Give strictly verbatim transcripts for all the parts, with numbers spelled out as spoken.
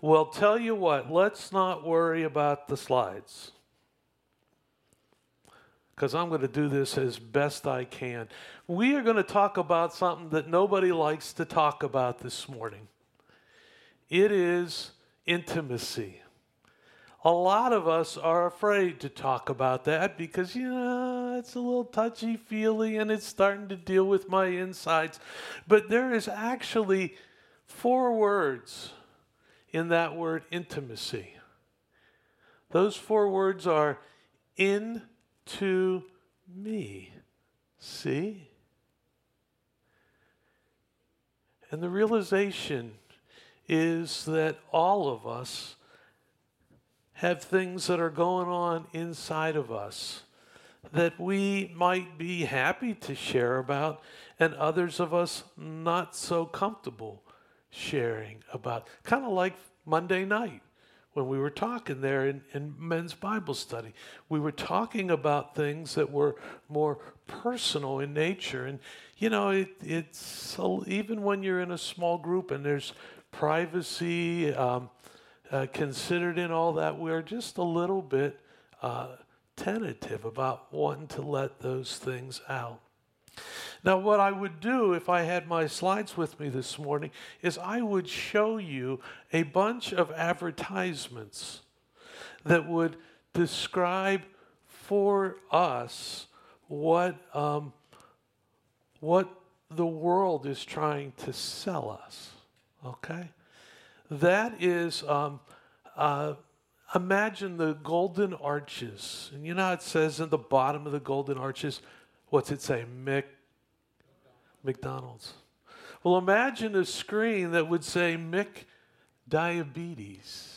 Well, tell you what, let's not worry about the slides, because I'm going to do this as best I can. We are going to talk about something that nobody likes to talk about this morning. It is intimacy. A lot of us are afraid to talk about that because, you know, it's a little touchy-feely and it's starting to deal with my insides. But there is actually four words in that word intimacy. Those four words are into me. See? And the realization is that all of us have things that are going on inside of us that we might be happy to share about, and others of us not so comfortable sharing about. Kind of like Monday night when we were talking there in, in men's Bible study. We were talking about things that were more personal in nature. And, you know, it, it's even when you're in a small group and there's privacy um, uh, considered in all that, we're just a little bit uh, tentative about wanting to let those things out. Now, what I would do if I had my slides with me this morning is I would show you a bunch of advertisements that would describe for us what um, what the world is trying to sell us. Okay? That is, um, uh, imagine the golden arches. And you know how it says in the bottom of the golden arches, what's it say? Mc, McDonald's. Well, imagine a screen that would say Mick Diabetes.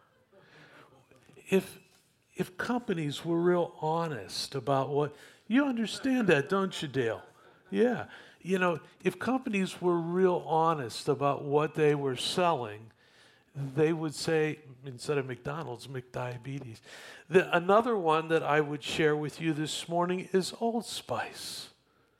If, if companies were real honest about what, you understand that, don't you, Dale? Yeah. You know, if companies were real honest about what they were selling, they would say, instead of McDonald's, McDiabetes. The, another one that I would share with you this morning is Old Spice.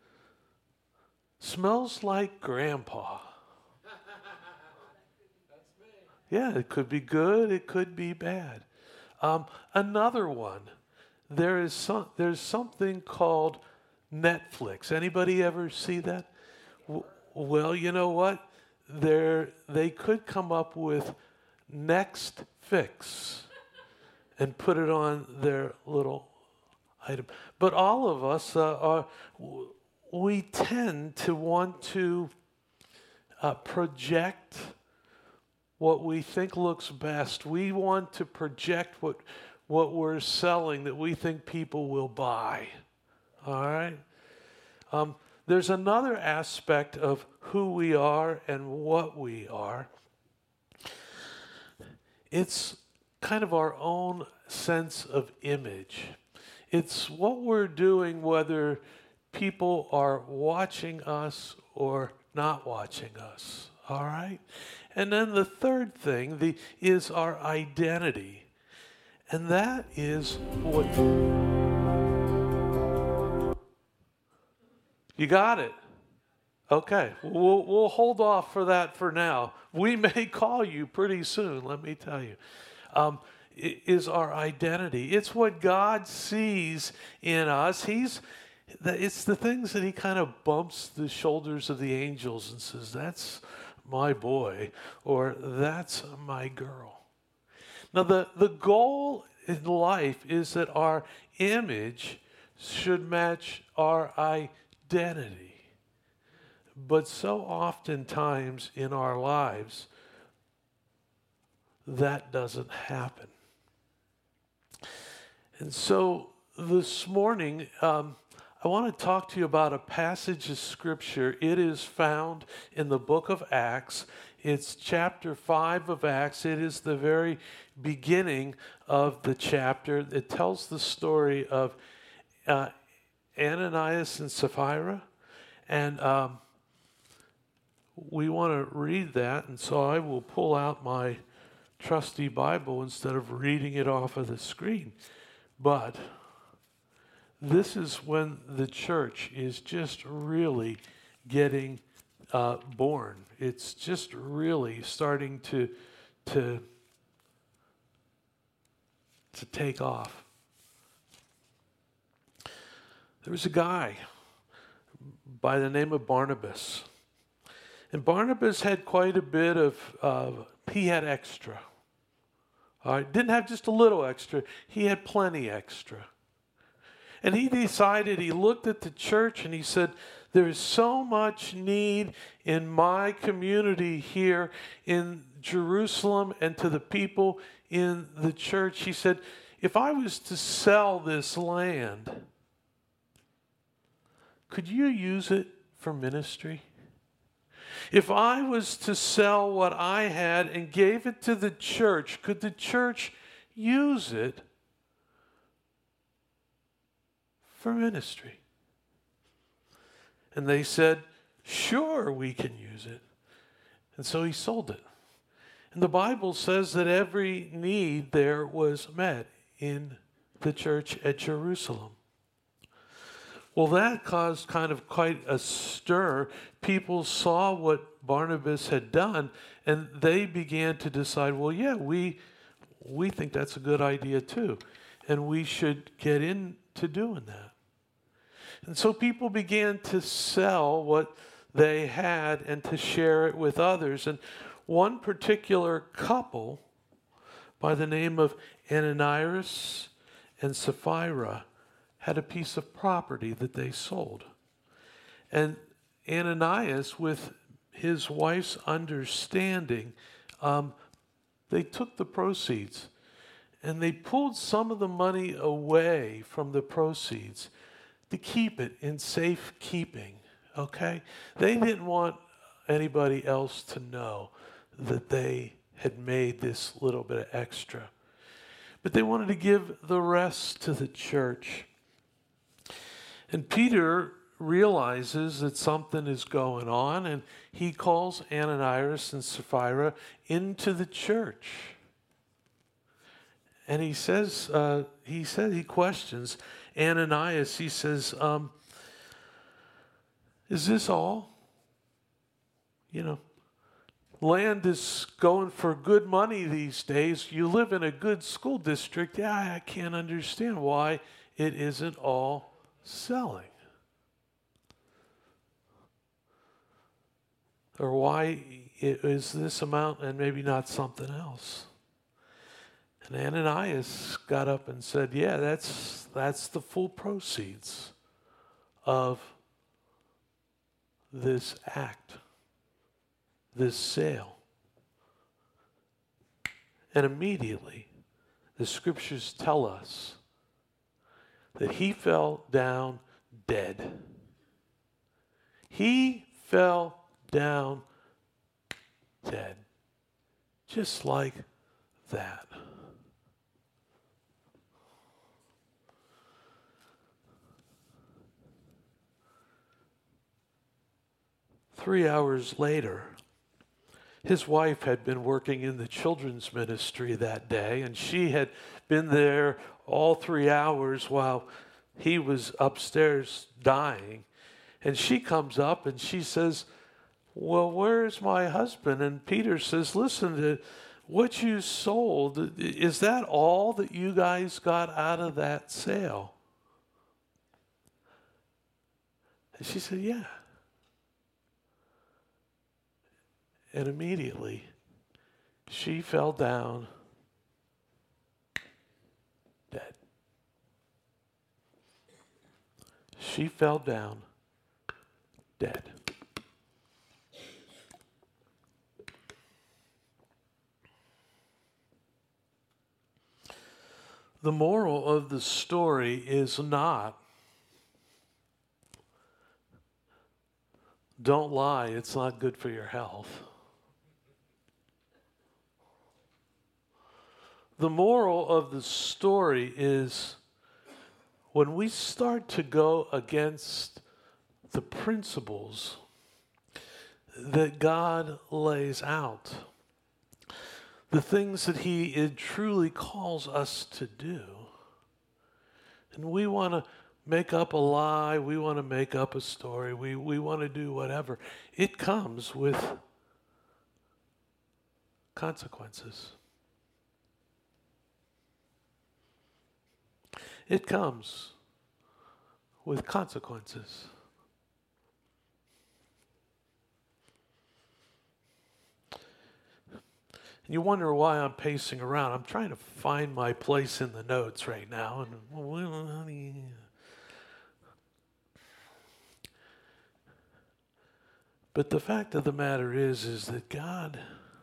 Smells like Grandpa. That's me. Yeah, it could be good, it could be bad. Um, another one, there is some, there's something called Netflix. Anybody ever see that? W- well, you know what? There, they could come up with Next Fix and put it on their little item. But all of us uh, are, we tend to want to uh, project what we think looks best. We want to project what what we're selling that we think people will buy. All right? Um, there's another aspect of who we are and what we are. It's kind of our own sense of image. It's what we're doing whether people are watching us or not watching us. All right? And then the third thing the, is our identity. And that is what... You got it? Okay. We'll, we'll hold off for that for now. We may call you pretty soon, let me tell you. Um, is our identity. It's what God sees in us. He's... It's the things that he kind of bumps the shoulders of the angels and says, that's my boy, or that's my girl. Now, the, the goal in life is that our image should match our identity. But so oftentimes in our lives, that doesn't happen. And so this morning, um, I want to talk to you about a passage of Scripture. It is found in the book of Acts. It's chapter five of Acts. It is the very beginning of the chapter. It tells the story of uh, Ananias and Sapphira. And um, we want to read that. And so I will pull out my trusty Bible instead of reading it off of the screen. But this is when the church is just really getting uh, born. It's just really starting to to, to take off. There was a guy by the name of Barnabas. And Barnabas had quite a bit of, uh, he had extra. All right, didn't have just a little extra, he had plenty extra. And he decided, he looked at the church and he said, there is so much need in my community here in Jerusalem and to the people in the church. He said, if I was to sell this land, could you use it for ministry? If I was to sell what I had and gave it to the church, could the church use it for ministry? And they said, sure, we can use it. And so he sold it. And the Bible says that every need there was met in the church at Jerusalem. Well, that caused kind of quite a stir. People saw what Barnabas had done, and they began to decide, well, yeah, we we think that's a good idea too, and we should get into doing that. And so people began to sell what they had and to share it with others. And one particular couple by the name of Ananias and Sapphira had a piece of property that they sold. And Ananias, with his wife's understanding, um, they took the proceeds and they pulled some of the money away from the proceeds to keep it in safekeeping, okay? They didn't want anybody else to know that they had made this little bit of extra. But they wanted to give the rest to the church. And Peter realizes that something is going on, and he calls Ananias and Sapphira into the church. And he says, uh, he said, he questions Ananias. He says, um, is this all? You know, land is going for good money these days. You live in a good school district. Yeah, I can't understand why it isn't all selling. Or why it is this amount and maybe not something else. And Ananias got up and said, yeah, that's that's the full proceeds of this act, this sale. And immediately, the scriptures tell us that he fell down dead. He fell down dead. Just like that. Three hours later, his wife had been working in the children's ministry that day, and she had been there all three hours while he was upstairs dying. And she comes up and she says, well, where's my husband? And Peter says, listen, to what you sold, is that all that you guys got out of that sale? And she said, yeah. And immediately, she fell down dead. She fell down dead. The moral of the story is not, don't lie, it's not good for your health. The moral of the story is when we start to go against the principles that God lays out, the things that he it truly calls us to do, and we want to make up a lie, we want to make up a story, we, we want to do whatever, it comes with consequences. It comes with consequences. And you wonder why I'm pacing around. I'm trying to find my place in the notes right now. And but the fact of the matter is, is that God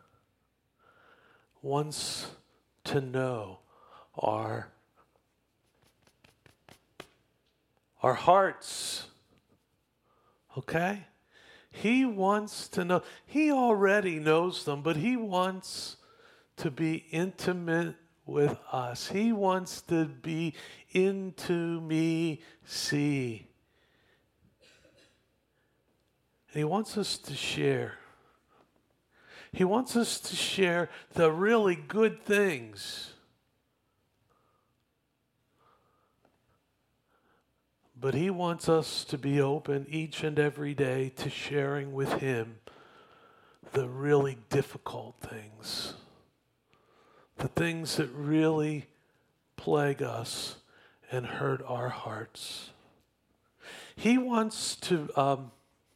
wants to know our, our hearts. Okay? He wants to know. He already knows them, but he wants to be intimate with us. He wants to be into me, see. And he wants us to share. He wants us to share the really good things. But he wants us to be open each and every day to sharing with him the really difficult things. The things that really plague us and hurt our hearts. He wants to, um,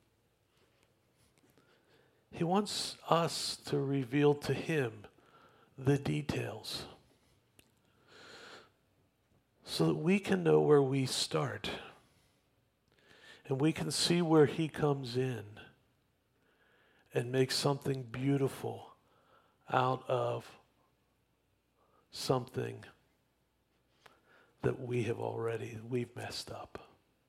he wants us to reveal to him the details so that we can know where we start. And we can see where he comes in and makes something beautiful out of something that we have already, we've messed up.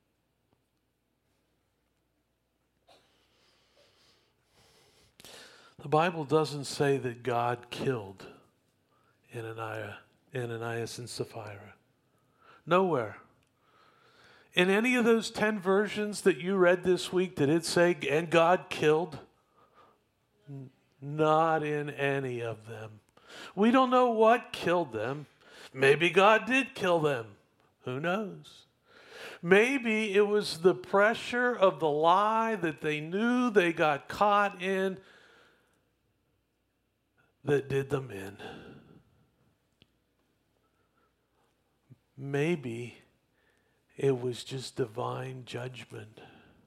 The Bible doesn't say that God killed Ananias, Ananias and Sapphira. Nowhere. In any of those ten versions that you read this week, did it say, and God killed? N- not in any of them. We don't know what killed them. Maybe God did kill them. Who knows? Maybe it was the pressure of the lie that they knew they got caught in that did them in. Maybe it was just divine judgment.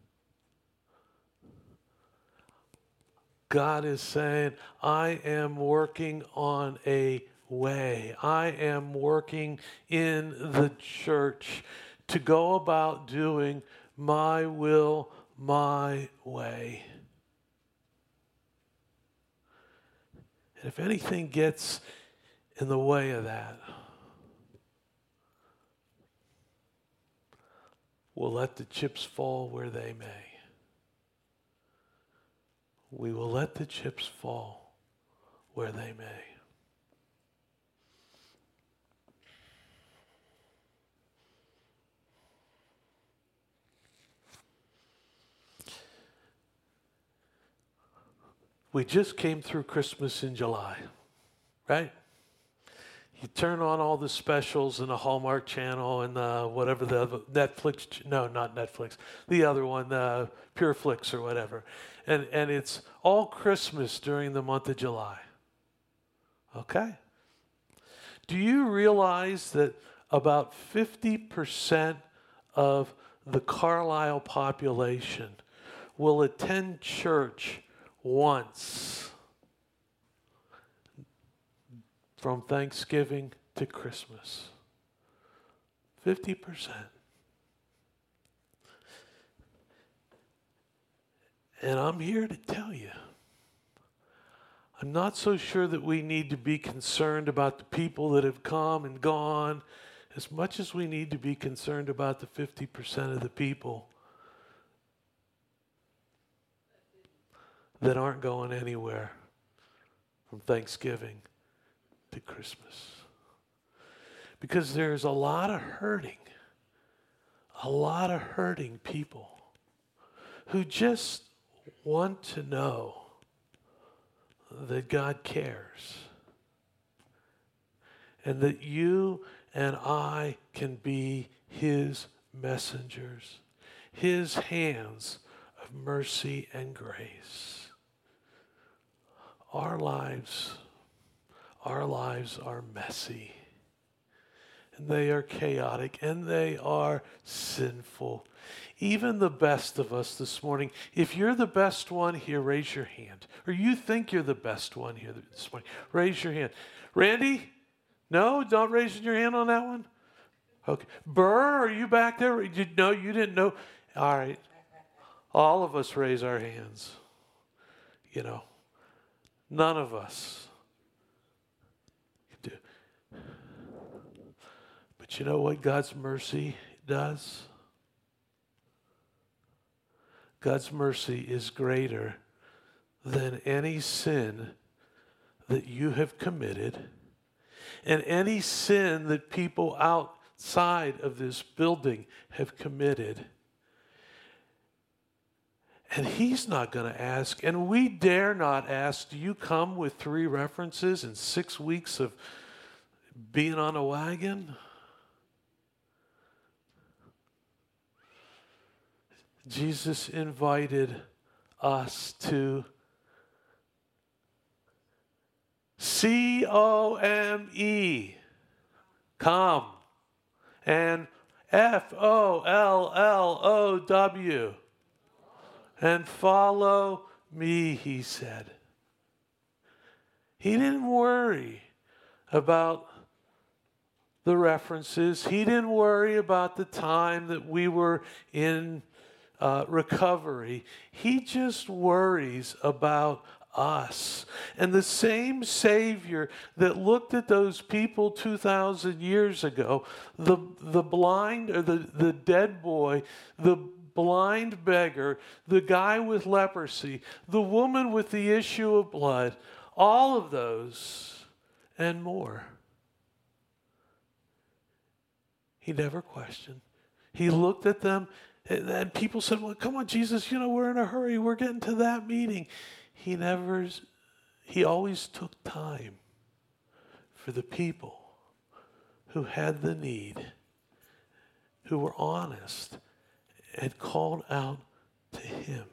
God is saying, I am working on a way. I am working in the church to go about doing my will, my way. And if anything gets in the way of that, we'll let the chips fall where they may. We will let the chips fall where they may. We just came through Christmas in July, right? You turn on all the specials in the Hallmark Channel and uh, whatever the other, Netflix, no, not Netflix, the other one, uh, PureFlix or whatever. And, and it's all Christmas during the month of July. Okay? Do you realize that about fifty percent of the Carlisle population will attend church once from Thanksgiving to Christmas? fifty percent. And I'm here to tell you, I'm not so sure that we need to be concerned about the people that have come and gone as much as we need to be concerned about the fifty percent of the people that aren't going anywhere from Thanksgiving to Christmas. Because there's a lot of hurting, a lot of hurting people who just want to know that God cares and that you and I can be his messengers, his hands of mercy and grace. Our lives our lives are messy, and they are chaotic, and they are sinful. Even the best of us this morning, if you're the best one here, raise your hand. Or you think you're the best one here this morning, raise your hand. Randy? No? Don't raise your hand on that one? Okay. Burr, are you back there? You, no, you didn't know. All right. All of us raise our hands. You know, none of us do. But you know what God's mercy does? God's mercy is greater than any sin that you have committed and any sin that people outside of this building have committed. And he's not going to ask, and we dare not ask, do you come with three references and six weeks of being on a wagon? Jesus invited us to C O M E, come, and F O L L O W, and follow me, he said. He didn't worry about the references. He didn't worry about the time that we were in uh, recovery. He just worries about us. And the same Savior that looked at those people two thousand years ago, the, the blind or the, the dead boy, the blind beggar, the guy with leprosy, the woman with the issue of blood, all of those and more. He never questioned. He looked at them, and people said, well, come on, Jesus, you know, we're in a hurry. We're getting to that meeting. He never, he always took time for the people who had the need, who were honest, and called out to him.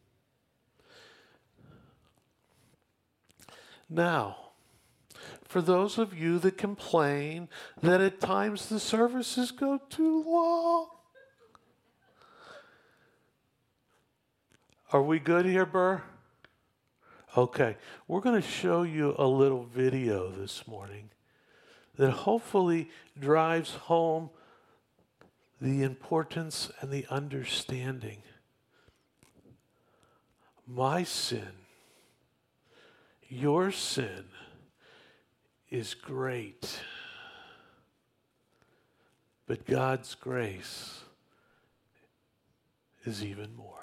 Now, for those of you that complain that at times the services go too long, are we good here, Burr? Okay, we're going to show you a little video this morning that hopefully drives home the importance and the understanding. My sin, your sin, is great, but God's grace is even more.